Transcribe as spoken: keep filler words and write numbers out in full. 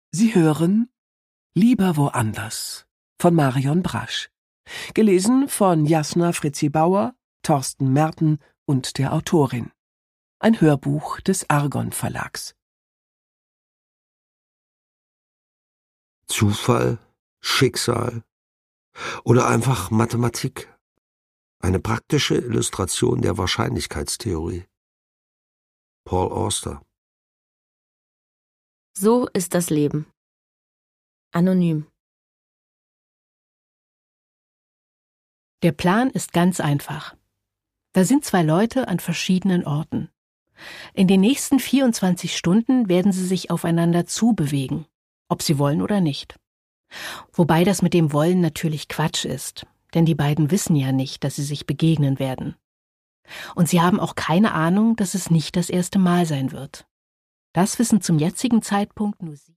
Sie hören »Lieber woanders« von Marion Brasch. Gelesen von Jasna Fritzi-Bauer, Thorsten Merten und der Autorin. Ein Hörbuch des Argon Verlags. Zufall, Schicksal oder einfach Mathematik. Eine praktische Illustration der Wahrscheinlichkeitstheorie. Paul Auster. So ist das Leben. Anonym. Der Plan ist ganz einfach. Da sind zwei Leute an verschiedenen Orten. In den nächsten vierundzwanzig Stunden werden sie sich aufeinander zubewegen, ob sie wollen oder nicht. Wobei das mit dem Wollen natürlich Quatsch ist, denn die beiden wissen ja nicht, dass sie sich begegnen werden. Und sie haben auch keine Ahnung, dass es nicht das erste Mal sein wird. Das wissen zum jetzigen Zeitpunkt nur sie.